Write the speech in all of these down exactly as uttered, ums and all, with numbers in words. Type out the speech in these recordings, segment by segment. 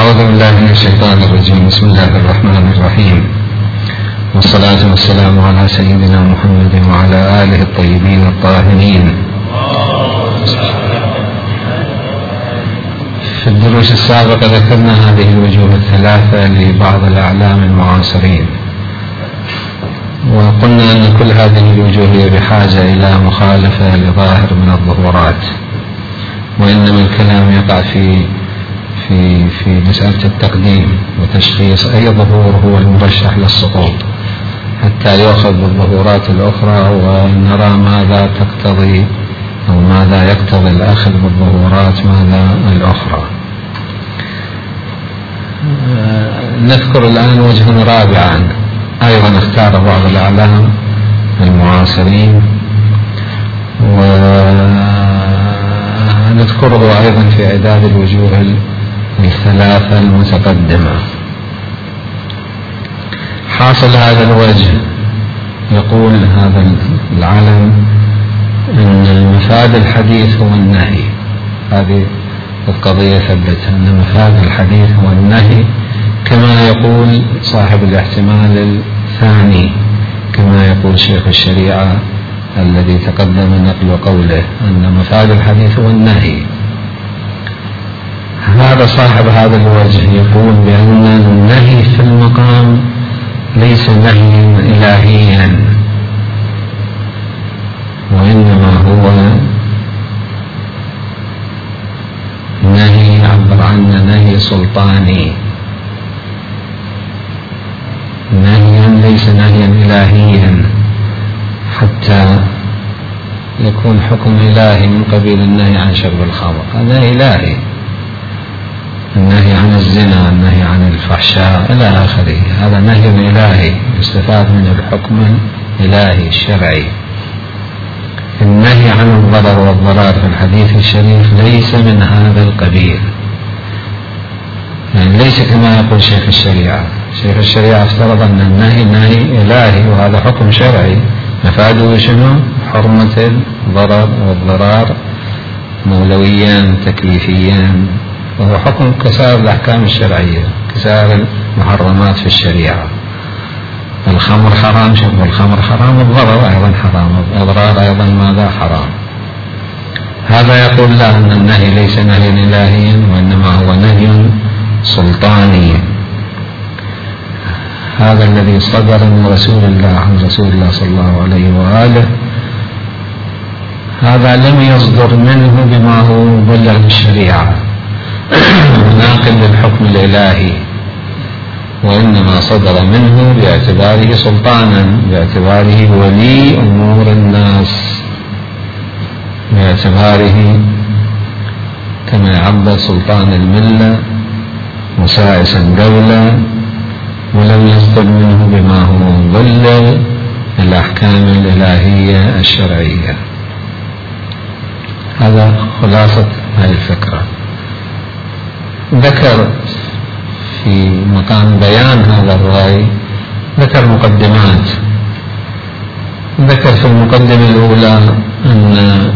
أعوذ بالله من الشيطان الرجيم. بسم الله الرحمن الرحيم، والصلاة والسلام على سيدنا محمد وعلى آله الطيبين الطاهرين. في الدروس السابقة ذكرنا هذه الوجوه الثلاثة لبعض الأعلام المعاصرين، وقلنا أن كل هذه الوجوه هي بحاجة إلى مخالفة لظاهر من الظهورات، وإنما الكلام يقع في في في مسألة التقديم وتشخيص أي ظهور هو المرشح للسقوط حتى يؤخذ بالظهورات الأخرى، ونرى ماذا تقتضي أو ماذا يقتضي الأخذ بالظهورات ماذا الأخرى. نذكر الآن وجها رابعا أيضا اختار بعض الأعلام المعاصرين، ونذكره أيضا في إعداد الوجوه الثلاثة المتقدمة. حاصل هذا الوجه، يقول هذا العلم أن مفاد الحديث هو النهي. هذه القضية ثبتها، أن مفاد الحديث هو النهي، كما يقول صاحب الاحتمال الثاني، كما يقول شيخ الشريعة الذي تقدم نقل قوله أن مفاد الحديث هو النهي. هذا صاحب هذا الوجه يقول بأن النهي في المقام ليس نهيا إلهيا، وإنما هو نهي عبر عنه نهي سلطاني، نهيا ليس نهيا إلهيا حتى يكون حكم إلهي من قبيل النهي عن شرب الخمر. هذا إلهي، النهي عن الزنا، النهي عن الفحشاء إلى آخره، هذا نهي إلهي يستفاد من الحكم الإلهي الشرعي. النهي عن الضرر والضرار في الحديث الشريف ليس من هذا القبيل، يعني ليس كما يقول شيخ الشريعة. شيخ الشريعة افترض أن النهي نهي إلهي وهذا حكم شرعي، مفاده شنو؟ حرمة الضرر والضرار مولويان تكليفيان، وهو حكم كسائر الأحكام الشرعية، كسائر المحرمات في الشريعة. الخمر حرام، شرب الخمر حرام، الضرر أيضا حرام، الأضرار أيضا ماذا؟ حرام. هذا يقول لا، أن النهي ليس نهيا إلهيا وإنما هو نهي سلطاني. هذا الذي صدر من رسول الله عن رسول الله صلى الله عليه وآله، هذا لم يصدر منه بما هو مبلغ الشريعة وناقل للحكم الإلهي، وإنما صدر منه باعتباره سلطانا، باعتباره ولي أمور الناس، باعتباره كما يعبر سلطان الملة مسائسا دولة، ولم يصدر منه بما هو مبلغ الأحكام الإلهية الشرعية. هذا خلاصة هذه الفكرة. ذكر في مقام بيان هذا الرأي، ذكر مقدمات. ذكر في المقدمة الأولى أن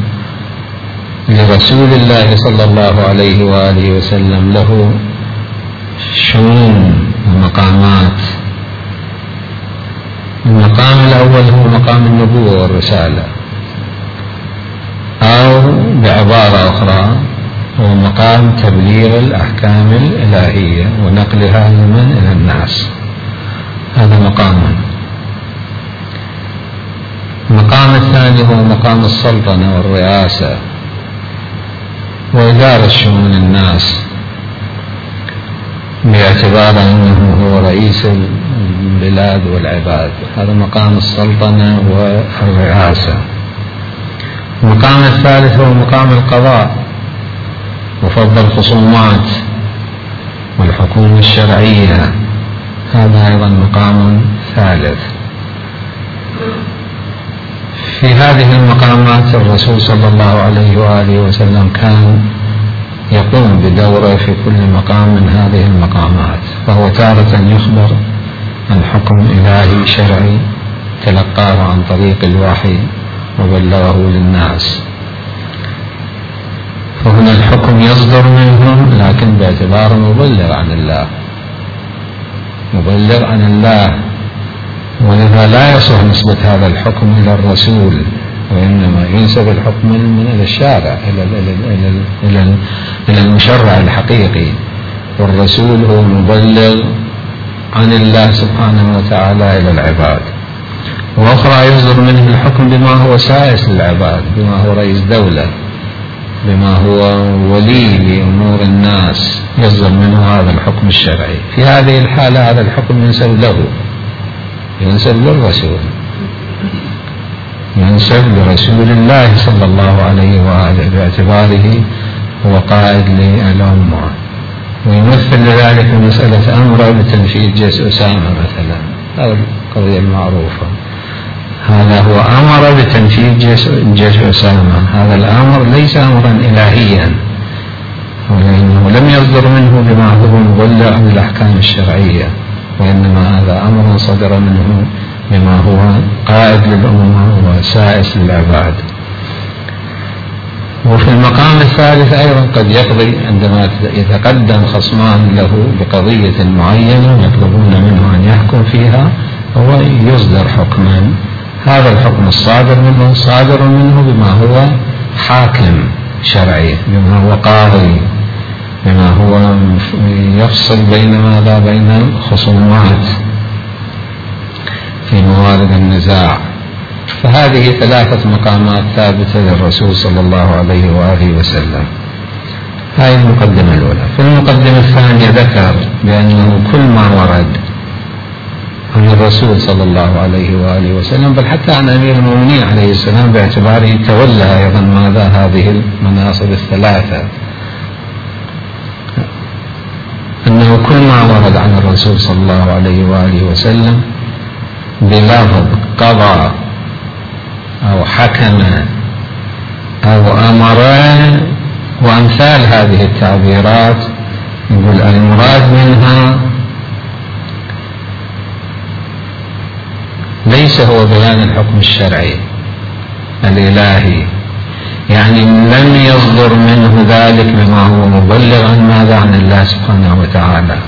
لرسول الله صلى الله عليه وآله وسلم له شؤون ومقامات. المقام الأول هو مقام النبوة والرسالة، أو بعبارة أخرى هو مقام تبليغ الأحكام الإلهية ونقلها من إلى الناس. هذا مقام. المقام الثاني هو مقام السلطنة والرئاسة وإدارة شؤون الناس، باعتبار أنه هو رئيس البلاد والعباد. هذا مقام السلطنة والرئاسة. المقام الثالث هو مقام القضاء وفض الخصومات والحكومة الشرعية. هذا أيضا مقام ثالث. في هذه المقامات الرسول صلى الله عليه وآله وسلم كان يقوم بدوره في كل مقام من هذه المقامات، فهو تارة يخبر عن حكم إلهي شرعي تلقاه عن طريق الوحي وبلغه للناس، فهنا الحكم يصدر منهم لكن باعتبار باعتباره مبلغ عن الله، مبلغ عن الله، ولذا لا يصح نسبة هذا الحكم إلى الرسول، وإنما ينسب الحكم من الشارع إلى إلى إلى إلى المشرع الحقيقي، والرسول هو مبلغ عن الله سبحانه وتعالى إلى العباد. وأخرى يصدر منه الحكم بما هو سائس للعباد، بما هو رئيس دولة، بما هو ولي لأمور الناس، يصدر منه هذا الحكم الشرعي. في هذه الحالة هذا الحكم ينسب له، ينسب للرسول، ينسب لرسول الله صلى الله عليه وآله، باعتباره هو قائد للأمة. ويمثل لذلك مسألة أمر بتنفيذ جيش أسامة مثلا، هذه القضية المعروفة، هذا هو أمر بتنفيذ جيش أسامة، هذا الأمر ليس أمرا إلهيا، ولأنه لم يصدر منه بما هو مبلغ عن الأحكام الشرعية، وإنما هذا أمر صدر منه بما هو قائد للأمة وسائس للعباد. وفي المقام الثالث أيضا قد يقضي عندما يتقدم خصمان له بقضية معينة يطلبون منه أن يحكم فيها، هو يصدر حكما، هذا الحكم الصادر منه صادر منه بما هو حاكم شرعي، بما هو قاضي، بما هو يفصل بين ماذا بين الخصومات في موارد النزاع. فهذه ثلاثة مقامات ثابتة للرسول صلى الله عليه وآله وسلم. هذه المقدمة الأولى. في المقدمة الثانية ذكر بأنه كل ما ورد عن الرسول صلى الله عليه وآله وسلم، بل حتى عن أمير المؤمنين عليه السلام باعتباره تولى أيضا ماذا هذه المناصب الثلاثة، أنه كل ما ورد عن الرسول صلى الله عليه وآله وسلم بلفظ قضى أو حكم أو أمر وأمثال هذه التعبيرات، يقول المراد منها ليس هو بيان الحكم الشرعي الإلهي، يعني لم يصدر منه ذلك بما هو مبلغ عن ماذا عن الله سبحانه وتعالى،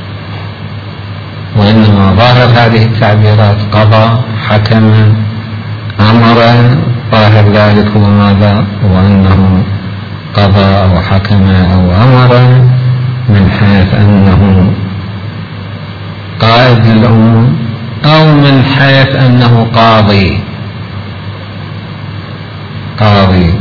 وإنما ظاهر هذه التعبيرات قضى، حكم، أمر، ظاهر ذلك هو ماذا؟ وأنه قضى أو حكم أو أمر من حيث أنه قائد للأمة، أو من حيث أنه قاضي قاضي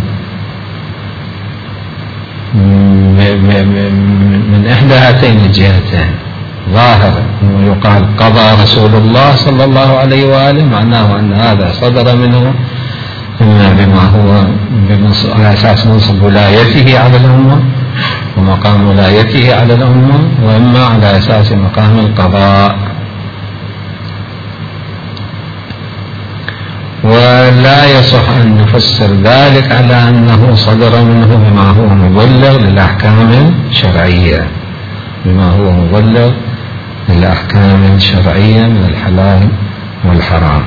من إحدى هاتين الجهتين. ظاهر أنه يقال قضى رسول الله صلى الله عليه وآله، معناه أن هذا صدر منه إما بما هو على أساس منصب ولايته على الأمة ومقام ولايته على الأمة، وإما على أساس مقام القضاء. ولا يصح أن نفسر ذلك على أنه صدر منه بما هو مبلغ للأحكام الشرعية، بما هو مبلغ للأحكام الشرعية من الحلال والحرام.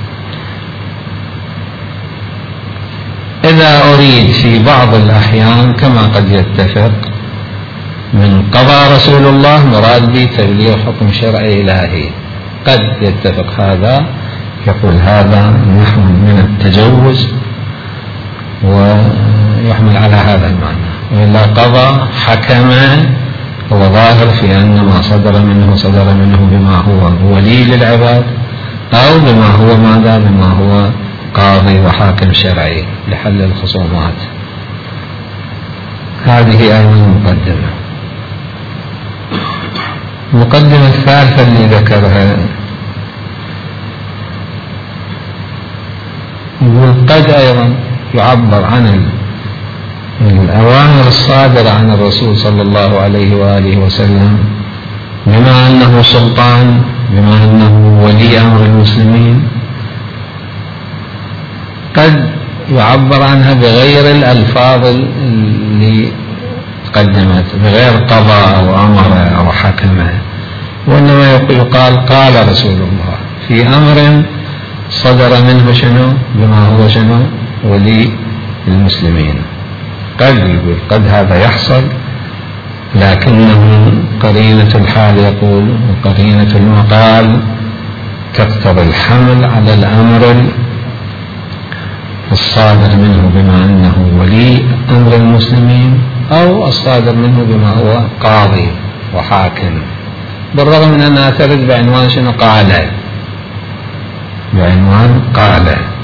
إذا أريد في بعض الأحيان كما قد يتفق من قضى رسول الله مراد به تبليغ حكم شرعي إلهي، قد يتفق هذا، يقول هذا نحو من التجوز ويحمل على هذا المعنى. وإلا قضى حكم هو ظاهر في أن ما صدر منه صدر منه بما هو ولي للعباد، أو بما هو ماذا بما هو قاضي وحاكم شرعي لحل الخصومات. هذه أيضا مقدمة. المقدمة الثالثة اللي ذكرها يقول قد أيضا يعبر عن الأوامر الصادرة عن الرسول صلى الله عليه وآله وسلم بما أنه سلطان، بما أنه ولي أمر المسلمين، قد يعبر عنها بغير الألفاظ اللي قدمت، بغير قضى أو أمر أو حكم، وإنما يقال قال رسول الله في أمر صدر منه شنو بما هو شنو ولي المسلمين. قد يقول قد هذا يحصل لكنه قرينة الحال يقول وقرينة المقال تقتضي الحمل على الأمر الصادر منه بما أنه ولي أمر المسلمين أو الصادر منه بما هو قاضي وحاكم، بالرغم من أنها ترد بعنوان شنو؟ قال، بعنوان قال.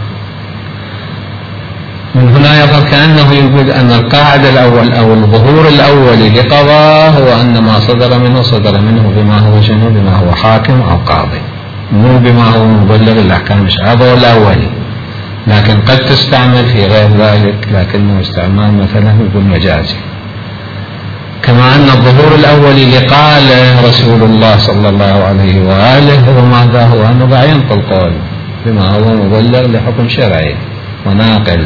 من هنا يظهر كأنه يقول أن القاعدة الأول أو الظهور الأولي لقضاء هو أن ما صدر منه صدر منه بما هو شنو؟ بما هو حاكم أو قاضي، مو بما هو مبلغ الأحكام الشرعية. هذا هو الأولي، لكن قد تستعمل في غير ذلك، لكنه استعمال مثلا يقول مجازي. كما أن الظهور الأولي لقال رسول الله صلى الله عليه وآله هو ماذا؟ هو أنه ينقل قول بما هو مبلغ لحكم شرعي وناقل،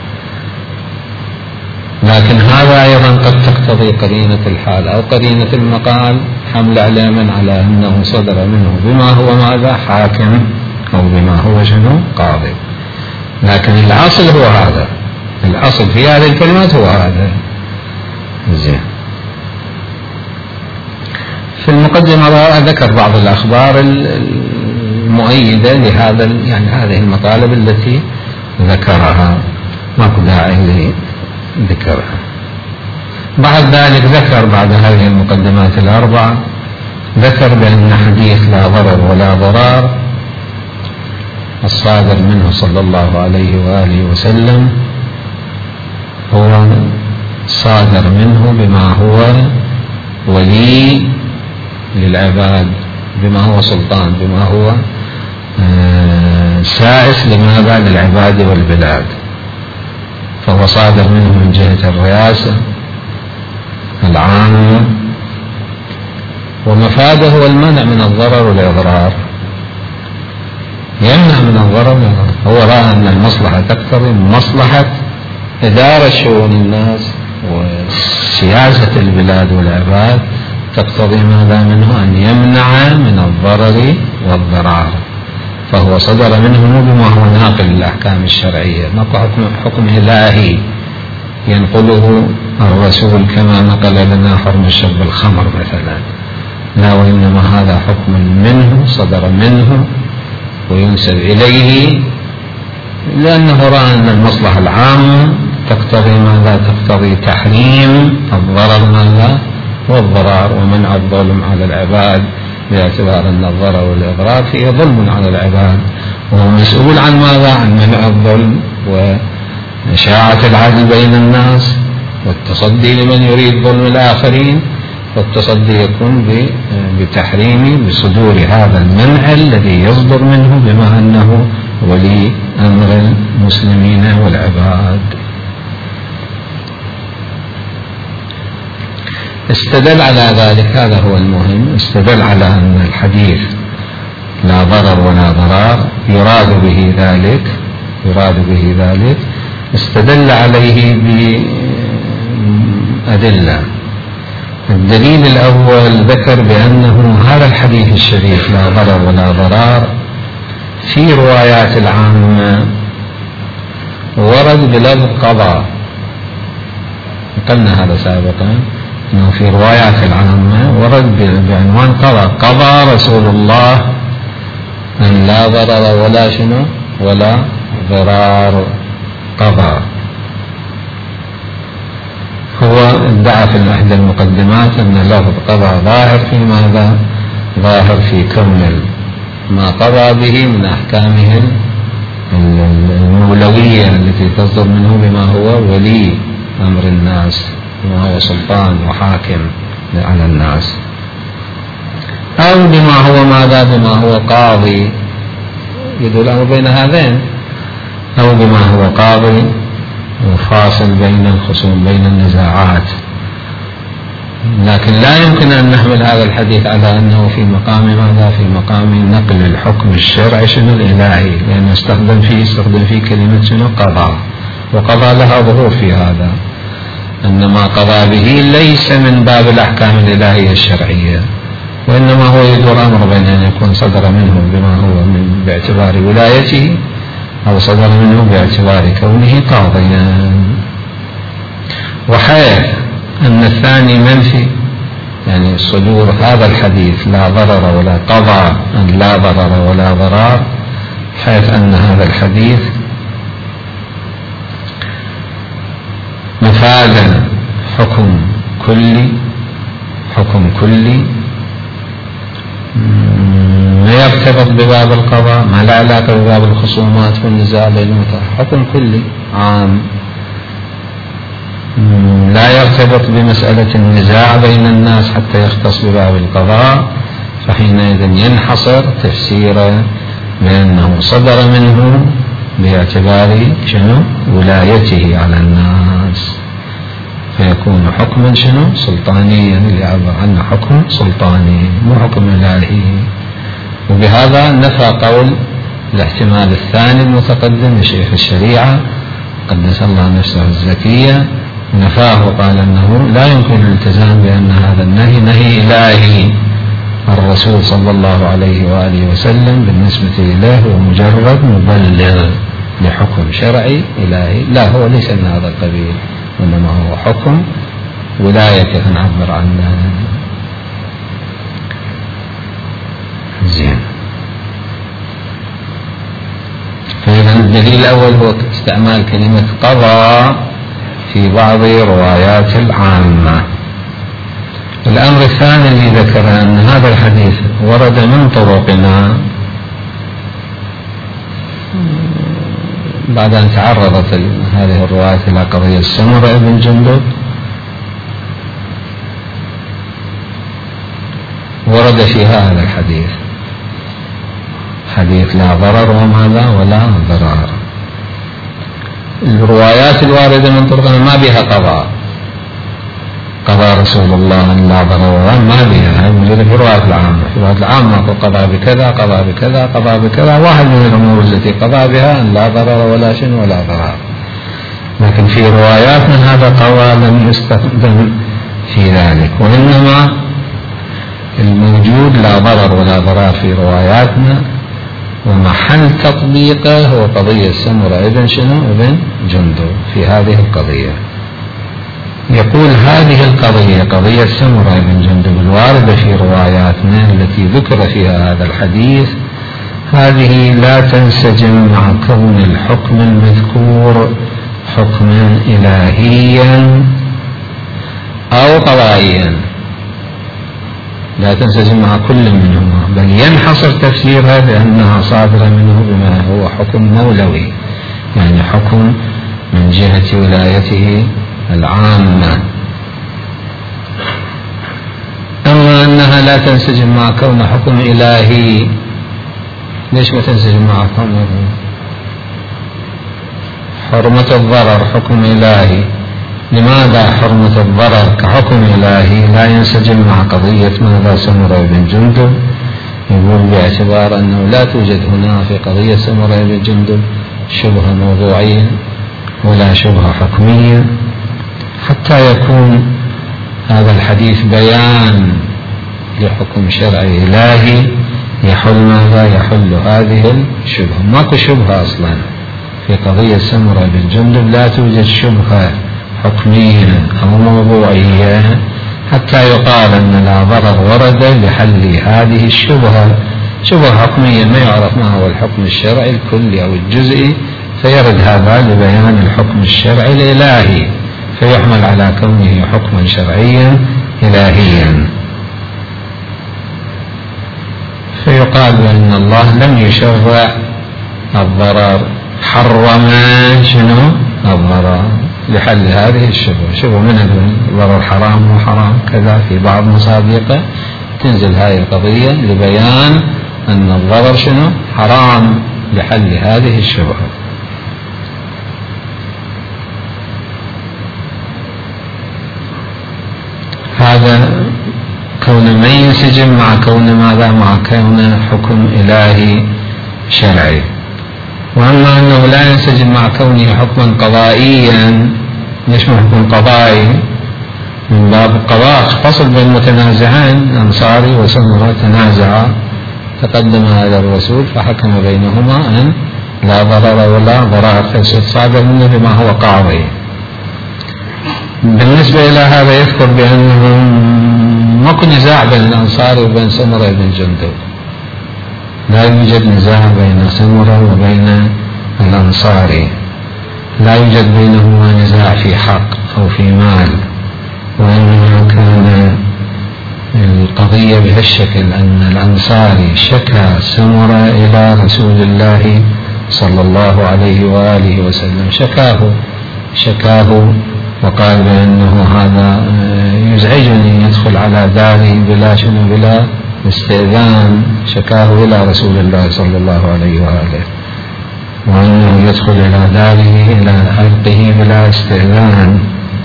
لكن هذا أيضا قد تقتضي قرينة الحال أو قرينة المقال حمل علما على أنه صدر منه بما هو ماذا؟ حاكم أو بما هو شنو؟ قاضي. لكن الأصل هو هذا، الأصل في هذه الكلمات هو هذا. زين. في المقدمة ذكر بعض الأخبار المؤيدة لهذا، يعني هذه المطالب التي ذكرها، ماكو داعي لذكرها. بعد ذلك ذكر بعد هذه المقدمات الأربعة، ذكر بأن حديث لا ضرر ولا ضرار الصادر منه صلى الله عليه وآله وسلم هو صادر منه بما هو ولي للعباد، بما هو سلطان، بما هو سائس لماذا؟ للعباد والبلاد. فهو صادر منه من جهة الرئاسة العامة، ومفاده هو المنع من الضرر والإضرار، يمنع من الضرر والإضرار. هو رأى أن المصلحة تقتضي مصلحة إدارة شؤون الناس وسياسة البلاد والعباد تقتضي ماذا منه؟ أن يمنع من الضرر والضرار. فهو صدر منه بما هو ناقل للأحكام الشرعية، ماكو حكم, حكم إلهي ينقله الرسول كما نقل لنا حرم شرب الخمر مثلا، لا، وإنما هذا حكم منه صدر منه وينسب إليه، لأنه رأى أن المصلحة العامة تقتضي ماذا؟ تقتضي تحريم الضرر ماذا؟ والضرار، ومنع الظلم على العباد، باعتبار أن الضرر والإضرار فيه ظلم على العباد، وهو مسؤول عن ماذا؟ عن منع الظلم وإشاعة العدل بين الناس والتصدي لمن يريد ظلم الآخرين، والتصدي يكون بتحريم بصدور هذا المنع الذي يصدر منه بما أنه ولي أمر المسلمين والعباد. استدل على ذلك، هذا هو المهم، استدل على أن الحديث لا ضرر ولا ضرار يراد به ذلك، يراد به ذلك استدل عليه بأدلة. الدليل الأول ذكر بأنه هذا الحديث الشريف لا ضرر ولا ضرار في روايات العامة ورد بلفظ قضاء، قلنا هذا سابقا، أنه في روايات العامة ورد بعنوان قضاء، قضى رسول الله أن لا ضرر ولا شنو ولا ضرار، قضى. هو ادعى في إحدى المقدمات أن لفظ قضى ظاهر في ماذا؟ ظاهر في كون ما قضى به من أحكامه المولوية التي تصدر منه بما هو ولي أمر الناس، بما هو سلطان وحاكم على الناس، أو بما هو ماذا؟ بما هو قاضي، يدل الأمر بين هذين، أو بما هو قاضي وفاصل بين الخصوم بين النزاعات. لكن لا يمكن أن نحمل هذا الحديث على أنه في مقام ماذا؟ في مقام نقل الحكم الشرعي شنو الإلهي، لأنه استخدم فيه استخدم فيه كلمة شنو؟ قضاء، وقضاء لها ظهور في هذا، أن ما قضى به ليس من باب الأحكام الإلهية الشرعية، وإنما هو يدور أمر بين أن يكون صدر منه بما هو من باعتبار ولايته، أو صدر منه باعتبار كونه قاضيا. وحيث أن الثاني منفي صدور هذا الحديث لا ضرر ولا قضى لا ضرر ولا ضرار، حيث أن هذا الحديث مفاد حكم كلي حكم كلي ما يرتبط بباب القضاء، ما لا علاقة بباب الخصومات والنزاع بين المتعة، حكم كلي عام لا يرتبط بمسألة النزاع بين الناس حتى يختص بباب القضاء، فحينئذ ينحصر تفسيره بأنه صدر منه باعتبار شنو ولايته على الناس، فيكون حكما شنو سلطانيا اللي يعبر عنه حكم سلطاني مو حكم إلهي. وبهذا نفى قول الاحتمال الثاني المتقدم لشيخ الشريعة قدس الله نفسه الزكية، نفاه وقال أنه لا يمكن الالتزام بأن هذا النهي نهي إلهي، الرسول صلى الله عليه وآله وسلم بالنسبة إليه هو مجرد مبلغ لحكم شرعي إلهي، لا هو ليس من هذا القبيل، وإنما هو حكم ولاية نعبر عنه. زين، فإذا الدليل الأول هو استعمال كلمة قضى في بعض روايات العامة. الأمر الثاني الذي ذكر أن هذا الحديث ورد من طرقنا بعد أن تعرضت هذه الروايات إلى قضية سمرة بن جندب، ورد فيها هذا الحديث حديث لا ضرر وماذا ولا ضرار. الروايات الواردة من طرقنا ما بها قضاء، قضى رسول الله أن لا ضرر ولا ما بها، هي موجودة في الروايات العامة، في الروايات العامة قضى بكذا قضى بكذا قضى بكذا، واحد من الأمور التي قضى بها أن لا ضرر ولا شن ولا ضرار. لكن في رواياتنا هذا قضى لم يستخدم في ذلك، وإنما الموجود لا ضرر ولا ضرار في رواياتنا ومحل تطبيقه هو قضية سمرة ابن شنو ابن جندب في هذه القضية. يقول هذه القضية قضية سمرة بن جندب الواردة في رواياتنا التي ذكر فيها هذا الحديث، هذه لا تنسجم مع كون الحكم المذكور حكما إلهيا أو قضائيا، لا تنسجم مع كل منهما، بل ينحصر تفسيرها بأنها صادرة منه بما هو حكم مولوي، يعني حكم من جهة ولايته العامة. أما أنها لا تنسجم مع كون حكم إلهي، ليش ما تنسجم مع كونه حرمة الضرر حكم إلهي؟ لماذا حرمة الضرر كحكم إلهي لا ينسجم مع قضية ماذا سمرة بن جندب؟ يقول باعتبار أنه لا توجد هنا في قضية سمرة بن جندب شبهة موضوعية ولا شبهة حكمية، حتى يكون هذا الحديث بيان لحكم شرعي إلهي يحل ماذا يحل هذه الشبهة. ماكو شبهة أصلا في قضية سمرة بن جندب، لا توجد شبهة حكمية أو موضوعية حتى يقال أن لا ضرر ورد لحل هذه الشبهة. شبهة حكمية ما يعرف ما هو الحكم الشرعي الكلي أو الجزئي، فيرد هذا لبيان الحكم الشرعي الإلهي فيحمل على كونه حكما شرعيا إلهيا، فيقال بأن الله لم يشرع الضرر، حرم شنو الضرر لحل هذه الشبهة. شبهة من الضرر حرام وحرام كذا في بعض مصادقه، تنزل هذه القضية لبيان أن الضرر شنو حرام لحل هذه الشبهة. هذا كون ما ينسجم مع كون ماذا مع كون حكم إلهي شرعي. وأما أنه لا ينسجم مع كونه حكما قضائيا، ليش ما حكم قضائي؟ من باب القضاء فصل بين المتنازعين، الأنصاري وسمرة تنازعا، تقدم هذا الرسول فحكم بينهما أن لا ضرر ولا ضرار، صادر منه بما هو قاضي. بالنسبة إلى هذا يذكر بأنه ماكو نزاع بين الأنصاري وبين سمرة بن جندب، لا يوجد نزاع بين سمرة وبين الأنصاري، لا يوجد بينهما نزاع في حق أو في مال، وإنما كان القضية بهالشكل أن الأنصاري شكى سمرة إلى رسول الله صلى الله عليه وآله وسلم، شكاه شكاه وقال بأنه هذا يزعجني يدخل على داري بلا شنو بلا استئذان، شكاه إلى رسول الله صلى الله عليه وآله، وأنه يدخل إلى داره إلى حلقه بلا استئذان،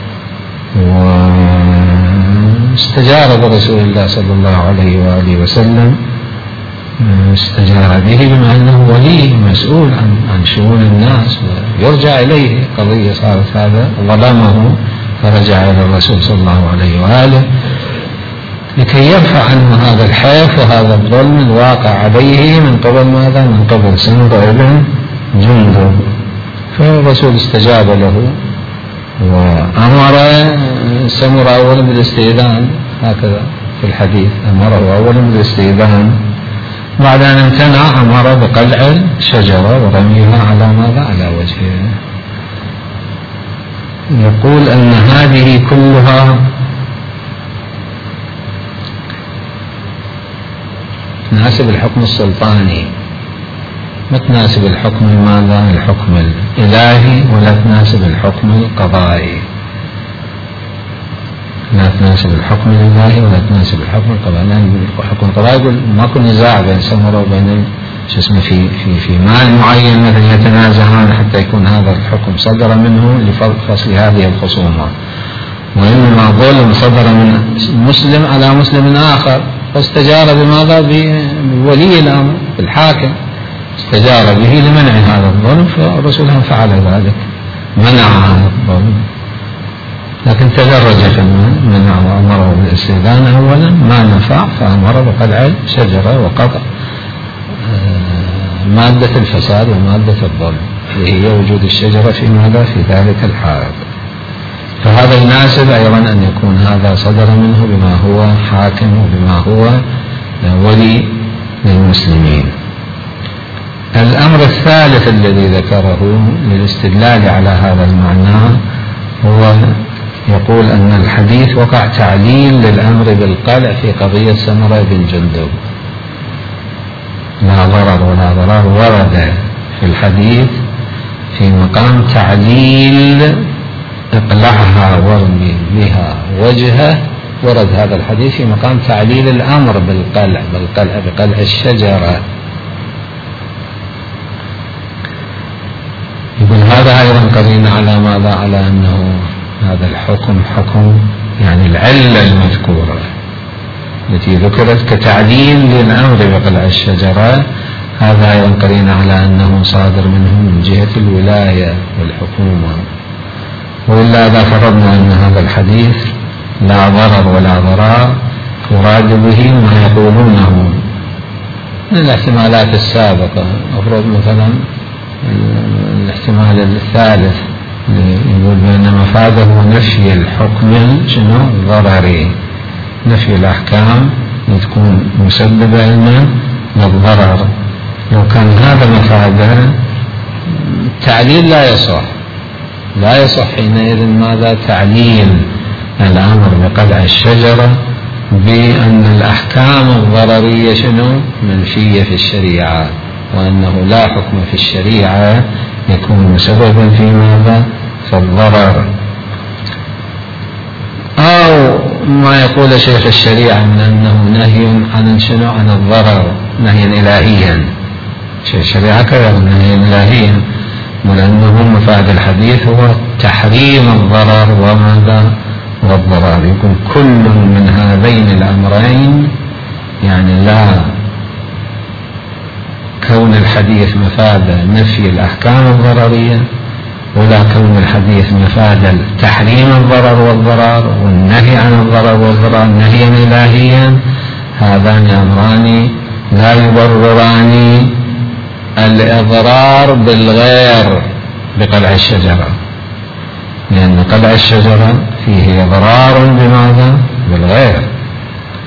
واستجار برسول الله صلى الله عليه وآله وسلم، استجار به بما أنه ولي مسؤول عن عن شؤون الناس ويرجع إليه، قضية صارت هذا ظلمه فرجع إلى الرسول صلى الله عليه وآله لكي يرفع عنه هذا الحيف وهذا الظلم الواقع عليه من قبل ماذا؟ من قبل سمرة بن جندب. فالرسول استجاب له وأمر سمرة أولا بالاستئذان، هكذا في الحديث أمره أولا بالاستئذان، بعد أن امتنع أمر بقلع الشجرة ورميها على ماذا؟ على وجهه. يقول أن هذه كلها تناسب الحكم السلطاني، ما تناسب الحكم ماذا؟ الحكم الإلهي، ولا تناسب الحكم القضائي، لا تناسب الحكم الإلهي ولا تناسب الحكم القضائي، لأن الحكم القضائي يقول ماكو نزاع بين سمرة وبين شو اسمه في في في مال معين مثلا يتنازعان حتى يكون هذا الحكم صدر منه لفصل هذه الخصومة، وإنما ظلم صدر من مسلم على مسلم آخر، فاستجار بماذا؟ بولي الأمر الحاكم، استجار به لمنع هذا الظلم، فالرسول فعل ذلك، منع هذا الظلم، لكن تدرج في المنع وأمره بالاستئذان أولا ما نفع، فأمر بقلع الشجرة وقطع مادة الفساد ومادة الظلم، وهي وجود الشجرة في ماذا؟ في ذلك الحائط. فهذا يناسب أيضا أن يكون هذا صدر منه بما هو حاكم وبما هو ولي للمسلمين. الأمر الثالث الذي ذكره للاستدلال على هذا المعنى هو يقول أن الحديث وقع تعليل للأمر بالقلع في قضية سمرة بن جندب، لا ضرر ولا ضرار ورد في الحديث في مقام تعليل اقلعها وارمي بها وجهه، ورد هذا الحديث في مقام تعليل الأمر بالقلع بالقلع بقلع الشجرة. يقول هذا أيضا قرينة على ماذا؟ على أنه هذا الحكم حكم يعني العلة المذكورة التي ذكرت كتعليل للأمر بقلع الشجرة، هذا أيضا قرينة على أنه صادر منه من جهة الولاية والحكومة. وإلا إذا فرضنا أن هذا الحديث لا ضرر ولا ضرار يراد به ما يقولونه من الاحتمالات السابقة، أفرض مثلا الاحتمال الثالث يقول بأن مفاده نفي الحكم شنو؟ ضرري، نفي الأحكام تكون مسببة لنا للضرر. لو كان هذا مفاده التعليل لا يصح، لا يصح حينئذ ماذا؟ تعليل الأمر بقلع الشجرة بأن الأحكام الضررية شنو؟ منفية في الشريعة، وأنه لا حكم في الشريعة يكون سببا في ماذا؟ في الضرر. أو ما يقول شيخ الشريعة من أنه نهي عن شنو؟ عن الضرر نهيا إلهيا، شيخ الشريعة كذا نهيا إلهيا، ولأنه مفاد الحديث هو تحريم الضرر وماذا؟ والضرر. يكون كل من هذين الأمرين، يعني لا كون الحديث مفاد نفي الأحكام الضررية، ولا كون الحديث مفاد تحريم الضرر والضرار والنهي عن الضرر والضرار نهيا إلهيا، هذان أمران لا يبرران الإضرار بالغير بقلع الشجرة، لأن قلع الشجرة فيه إضرار بماذا؟ بالغير،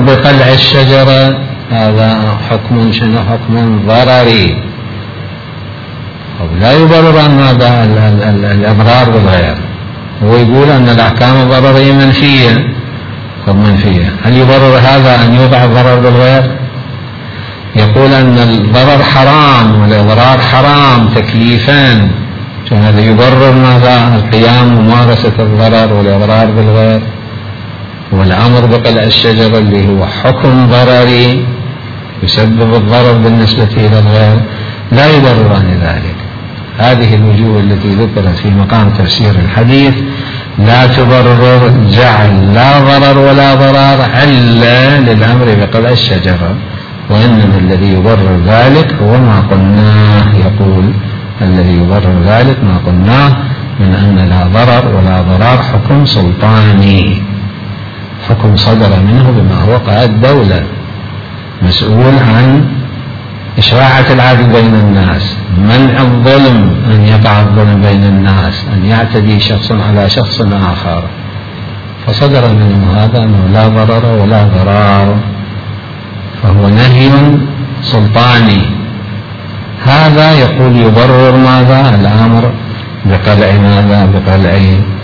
بقلع الشجرة هذا حكم شنو؟ حكم ضرري، أو لا يبرر أن هذا الأضرار بالغير. هو يقول أن الأحكام الضررية منفية، منفية. هل يبرر هذا أن يوضع الضرر بالغير؟ يقول أن الضرر حرام والإضرار حرام تكليفا، هذا يبرر ماذا؟ القيام ممارسة الضرر والإضرار بالغير. والأمر بقلع الشجرة اللي هو حكم ضرري يسبب الضرر بالنسبة إلى الغير لا يبرران ذلك. هذه الوجوه التي ذكرت في مقام تفسير الحديث لا تبرر جعل لا ضرر ولا ضرار علة للأمر بقلع الشجرة، وإنما الذي يبرر ذلك هو ما قلناه. يقول الذي يبرر ذلك ما قلناه من أن لا ضرر ولا ضرار حكم سلطاني، حكم صدر منه بما هو قائد دولة مسؤول عن إشراعة العدل بين الناس، منع الظلم، أن يقع الظلم بين الناس، أن يعتدي شخص على شخص آخر، فصدر منه هذا أنه لا ضرر ولا ضرار، فهو نهي سلطاني. هذا يقول يبرر ماذا؟ الأمر بقلع ماذا؟ بقلع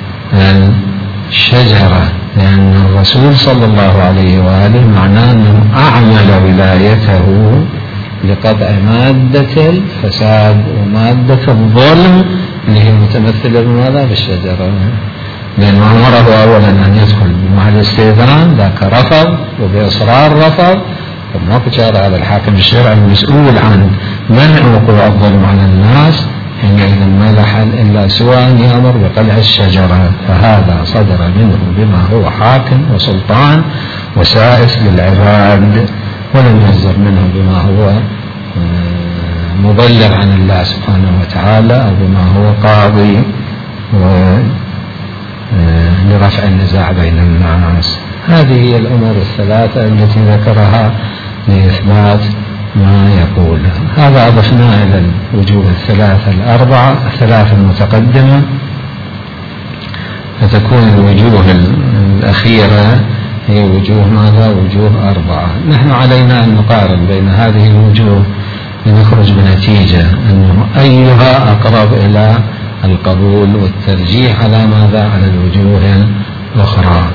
الشجرة، لأن الرسول صلى الله عليه وآله معناه أنه أعمل ولايته لقطع مادة الفساد ومادة الظلم اللي هي متمثلة بماذا؟ بالشجرة. لأن أمره أولا أن يدخل مع الاستئذان، ذاك رفض وبإصرار رفض، فما كان هذا الحاكم الشرعي المسؤول عن منع وقوع الظلم على الناس حينئذ ما له حل إلا سوى أن يأمر بقلع الشجرة، فهذا صدر منه بما هو حاكم وسلطان وسائس للعباد، ولم يصدر منه بما هو مبلغ عن الله سبحانه وتعالى أو بما هو قاضي لرفع النزاع بين الناس. هذه هي الأمور الثلاثة التي ذكرها لإثبات ما يقول. هذا أضفنا إلى الوجوه الثلاثة الأربعة الثلاثة المتقدمة، فتكون الوجوه الأخيرة هي وجوه ماذا؟ وجوه أربعة. نحن علينا أن نقارن بين هذه الوجوه لنخرج بنتيجة أنه أيها أقرب إلى القبول والترجيح على ماذا؟ على الوجوه الأخرى.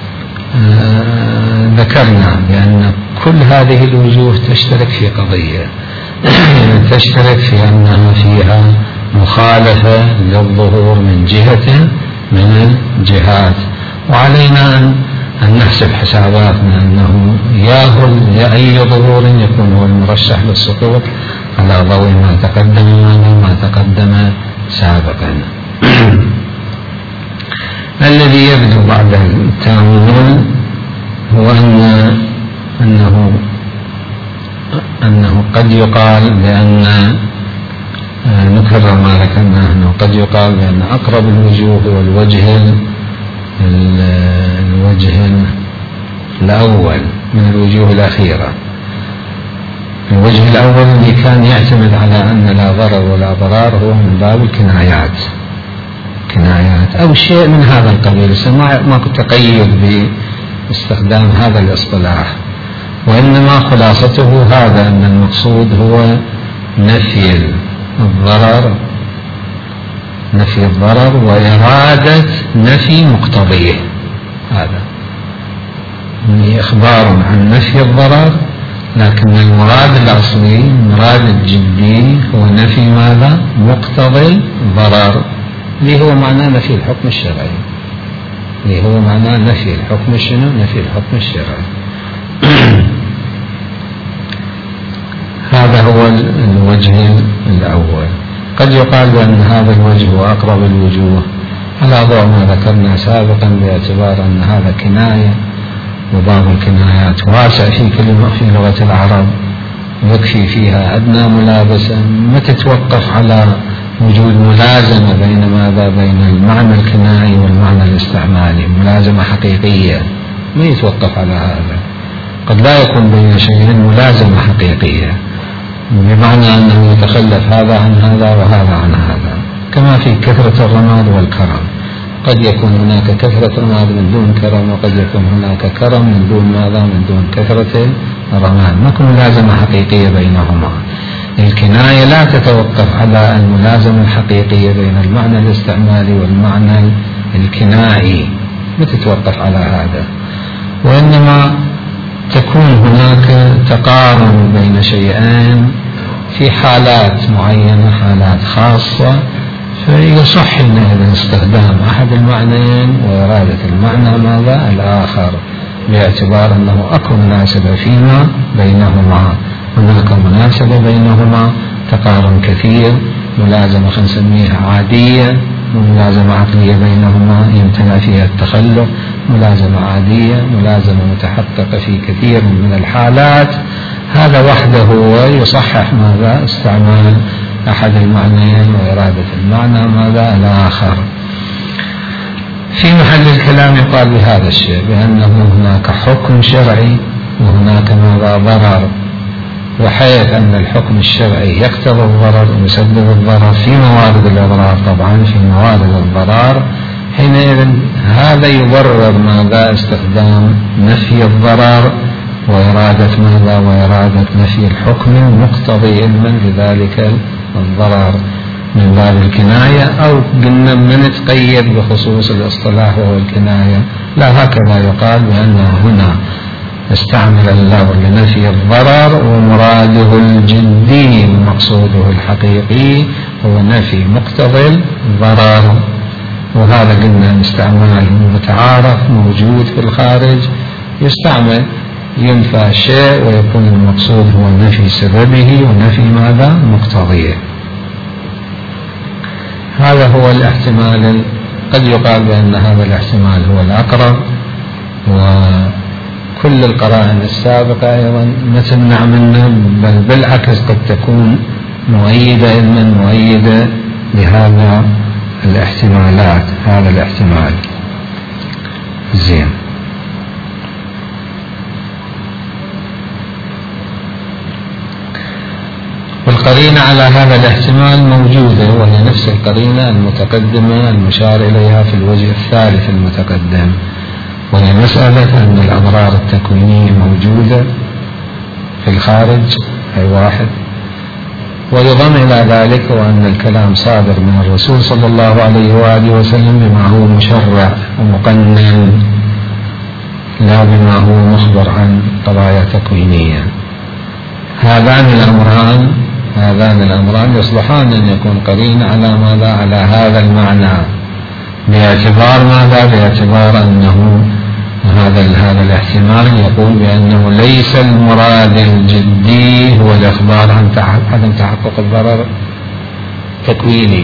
آه ذكرنا بأن كل هذه الوجوه تشترك في قضية تشترك في أنها فيها مخالفة للظهور من جهة من الجهات، وعلينا أن أن نحسب حساباتنا أنه يا أي ظهور يكون هو المرشح للسقوط على ضوء ما تقدم ما تقدم سابقا. الذي يبدو بعد التأمل هو أن أنه أنه قد يقال بأن نكرر ما ذكرناه أنه قد يقال بأن أقرب الوجوه هو الوجه الوجه الأول من الوجوه الأخيرة. الوجه الأول اللي كان يعتمد على أن لا ضرر ولا ضرار هو من باب الكنايات كنايات أو شيء من هذا القبيل، ما كنت تقيد باستخدام هذا الاصطلاح، وإنما خلاصته هذا أن المقصود هو نفي الضرر نفي الضرر وإرادة نفي مقتضيه. هذا إخبار عن نفي الضرر، لكن المراد الأصلي المراد الجدي هو نفي ماذا؟ مقتضي الضرر، اللي هو معناه نفي الحكم الشرعي اللي هو معناه نفي الحكم شنو؟ نفي الحكم الشرعي. هذا هو الوجه الأول. قد يقال بأن هذا الوجه هو أقرب الوجوه على ضوء ما ذكرنا سابقا، باعتبار أن هذا كناية، وباب الكنايات واسع في كلمة في لغة العرب، يكفي فيها أدنى ملابسة، ما تتوقف على وجود ملازمة بين ماذا؟ بين المعنى الكنائي والمعنى الاستعمالي، ملازمة حقيقية، ما يتوقف على هذا. قد لا يكون بين شيئين ملازمة حقيقية، بمعنى أنه يتخلف هذا عن هذا وهذا عن هذا، كما في كثرة الرماد والكرم. قد يكون هناك كثرة رماد من دون كرم، وقد يكون هناك كرم من دون ماذا؟ من دون كثرة الرماد. ماكو ملازمة حقيقية بينهما. الكناية لا تتوقف على الملازمة الحقيقية بين المعنى الاستعمالي والمعنى الكنائي، ما تتوقف على هذا، وإنما تكون هناك تقارن بين شيئين في حالات معينة، حالات خاصة، فيصح حينئذ استخدام أحد المعنيين وإرادة المعنى ماذا؟ الآخر، باعتبار أنه أكو مناسبة فيما بينهما. هناك مناسبة بينهما، تقارن كثير، ملازمة خلينا نسميها عادية، وملازمة عقلية بينهما يمتنع فيها التخلف، ملازمة عادية، ملازمة متحققة في كثير من الحالات. هذا وحده هو يصحح ماذا؟ استعمال أحد المعنيين وإرادة المعنى ماذا؟ الآخر. في محل الكلام يقال بهذا الشيء، بأنه هناك حكم شرعي وهناك ماذا؟ ضرر، وحيث أن الحكم الشرعي يقتضي الضرر ويسبب الضرر في موارد الأضرار، طبعا في موارد الضرر، حينئذ هذا يبرر ماذا؟ استخدام نفي الضرر وإرادة ماذا؟ وإرادة نفي الحكم المقتضي علما لذلك الضرر من باب الكناية، أو قلنا من نتقيد بخصوص الاصطلاح وهو الكناية، لا، هكذا يقال بأنه هنا استعمل اللفظ لنفي الضرر ومراده الجدي ومقصوده الحقيقي هو نفي مقتضي الضرر، وهذا قلنا استعمال متعارف موجود في الخارج، يستعمل ينفى شيء ويكون المقصود هو نفي سببه ونفي ماذا؟ مقتضيه. هذا هو الاحتمال، قد يقال بأن هذا الاحتمال هو الأقرب، وكل القرائن السابقة أيضا ما تمنع منه، بل بالعكس قد تكون مؤيدة علما مؤيدة لهذا الاحتمالات، هذا الاحتمال. زين. والقرينة على هذا الاحتمال موجودة، وهي نفس القرينة المتقدمة المشار إليها في الوجه الثالث المتقدم، وهي مسألة أن الأضرار التكوينية موجودة في الخارج، أي واحد، ويضم إلى ذلك وأن الكلام صادر من الرسول صلى الله عليه وآله وسلم بما هو مشرع ومقنن، لا بما هو مخبر عن قضايا تكوينية. هذان الأمران هذان الأمران يصلحان أن يكون قرين على ماذا؟ على هذا المعنى، باعتبار ماذا؟ باعتبار أنه هذا هذا الاحتمال يقول بأنه ليس المراد الجدي هو الإخبار عن عدم تحقق الضرر التكويني،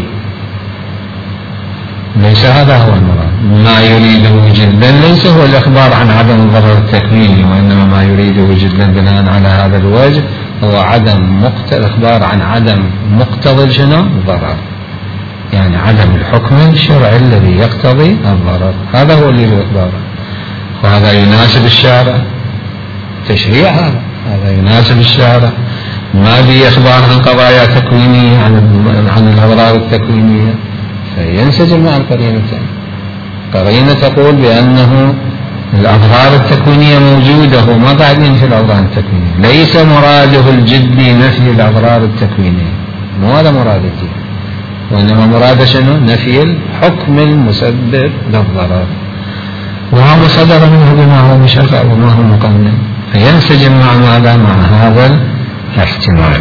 ليس هذا هو المراد. ما يريده جدا ليس هو الإخبار عن عدم الضرر التكويني، وإنما ما يريده جدا بناء على هذا الوجه هو عدم مقتضى الإخبار عن عدم مقتضى شنو؟ الضرر، يعني عدم الحكم الشرعي الذي يقتضي الضرر، هذا هو اللي الإخبار. وهذا يناسب الشارع، تشريع هذا هذا يناسب الشارع، ما بي إخبار عن قضايا تكوينية عن عن الأضرار التكوينية، فينسجم مع القرينتين. قرينة تقول بأنه الأضرار التكوينية موجودة وما قاعد ينفي الأضرار التكوينية، ليس مراده الجدي نفي الأضرار التكوينية، مو هذا مراد الجدي، وإنما مراده شنو؟ نفي الحكم المسبب للضرر، وهذا صدر منه بما هو مشرع وما هو مقنن، فينسجم مع ماذا؟ مع هذا الاحتمال.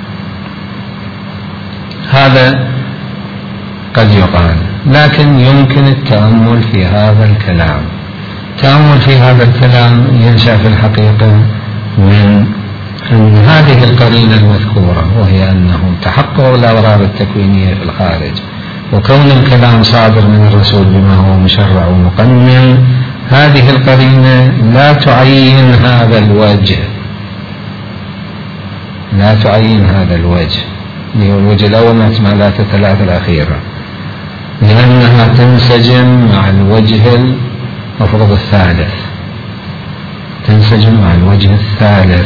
هذا قد يقال، لكن يمكن التأمل في هذا الكلام. التأمل في هذا الكلام ينشأ في الحقيقة من أن هذه القرينة المذكورة، وهي أنه تحقق الأضرار التكوينية في الخارج، وكون الكلام صادر من الرسول بما هو مشرع ومقنن، هذه القرينة لا تعين هذا الوجه، لا تعين هذا الوجه اللي هو الوجه الأول من احتمالات الثلاثة الأخيرة، لأنها تنسجم مع الوجه المفروض الثالث، تنسجم مع الوجه الثالث،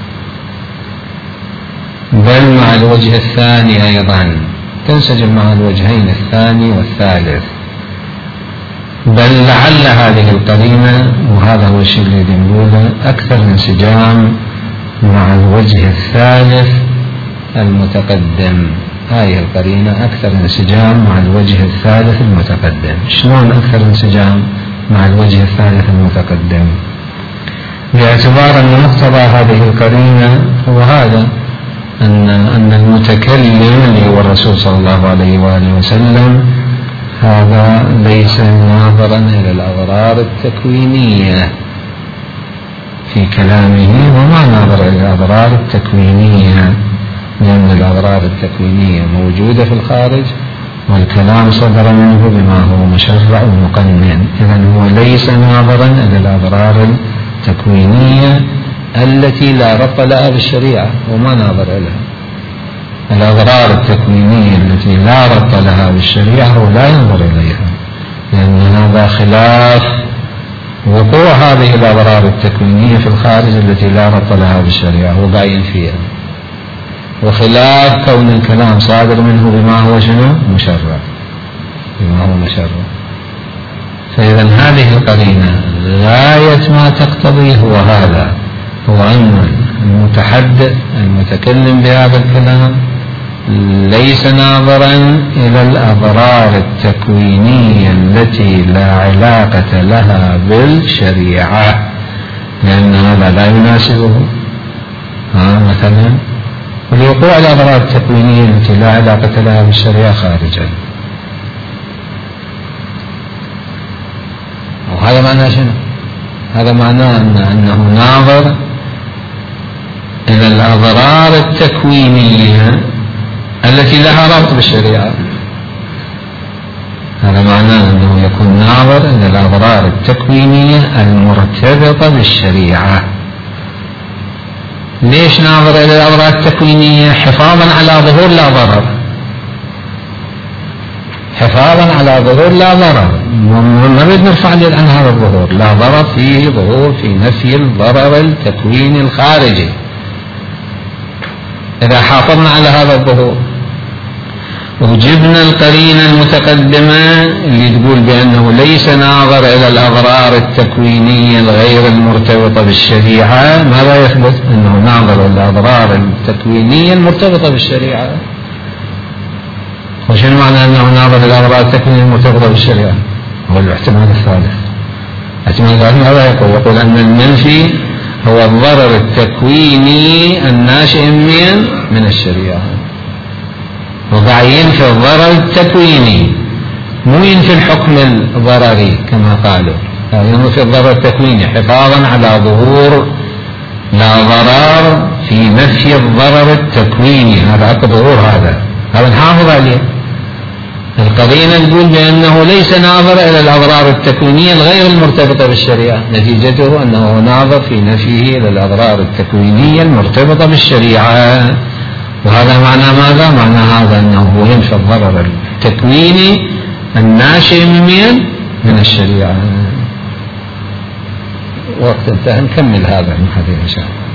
بل مع الوجه الثاني أيضا، تنسجم مع الوجهين الثاني والثالث. بل لعل هذه القرينة، وهذا هو الشيء الذي نقوله، أكثر انسجام مع الوجه الثالث المتقدم. هذه القرينة أكثر انسجام مع الوجه الثالث المتقدم. شلون أكثر انسجام مع الوجه الثالث المتقدم؟ باعتبار أن مقتضى هذه القرينة هو هذا، أن أن المتكلم اللي هو الرسول صلى الله عليه وآله وسلم هذا ليس ناظرا إلى الأضرار التكوينية في كلامه، وما ناظر إلى الأضرار التكوينية، لأن الأضرار التكوينية موجودة في الخارج والكلام صدر منه بما هو مشرع ومقنن. إذن هو ليس ناظرا إلى الأضرار التكوينية التي لا ربط لها بالشريعة، وما ناظر إليها. الأضرار التكوينية التي لا ربط لها بالشريعة هو لا ينظر إليها، لأن هذا خلاف وقوع هذه الأضرار التكوينية في الخارج التي لا ربط لها بالشريعة، هو باين فيها، وخلاف كون الكلام صادر منه بما هو شنو مشرع، بما هو مشرع. فإذا هذه القرينة غاية ما تقتضي هو هذا، هو أن المتحدث المتكلم بهذا الكلام ليس ناظرا إلى الأضرار التكوينية التي لا علاقة لها بالشريعة، لأن هذا لا يناسبه. ها مثلا ولوقوع الأضرار التكوينية التي لا علاقة لها بالشريعة خارجا، وهذا معناه شنو؟ هذا معناه أن أنه ناظر إلى الأضرار التكوينية التي لها ربط بالشريعة. هذا معناه أنه يكون ناظر إلى الأضرار التكوينية المرتبطة بالشريعة. ليش ناظر إلى الأضرار التكوينية؟ حفاظا على ظهور لا ضرر، حفاظا على ظهور لا ضرر. ما نريد نرفع اليد عن هذا الظهور، لا ضرر فيه ظهور في نفي الضرر التكويني الخارجي. إذا حافظنا على هذا الظهور وجبنا القرينة المتقدمة اللي تقول بأنه ليس ناظر إلى الأضرار التكوينية الغير المرتبطة بالشريعة، ماذا يثبت؟ أنه ناظر إلى الأضرار التكوينية المرتبطة بالشريعة. وشنو معنى أنه ناظر إلى الأضرار التكوينية المرتبطة بالشريعة؟ هو الاحتمال الثالث. الاحتمال الثالث ماذا يقول؟ يقول أن المنفي هو الضرر التكويني الناشئ من من الشريعة، وقاعد ينفي الضرر التكويني، مو ينفي الحكم الضرري كما قالوا، ينفي الضرر التكويني حفاظا على ظهور لا ضرر في نفي الضرر التكويني. هذا أكبر ظهور، هذا هذا نحافظ عليه. القرينة تقول بأنه ليس ناظر إلى الأضرار التكوينية الغير المرتبطة بالشريعة، نتيجته أنه ناظر في نفيه إلى الأضرار التكوينية المرتبطة بالشريعة. وهذا معنى ماذا؟ معنى هذا أنه ينفي الضرر التكويني الناشئ من من الشريعة. وقت انتهى، نكمل هذا من هذه إن شاء الله.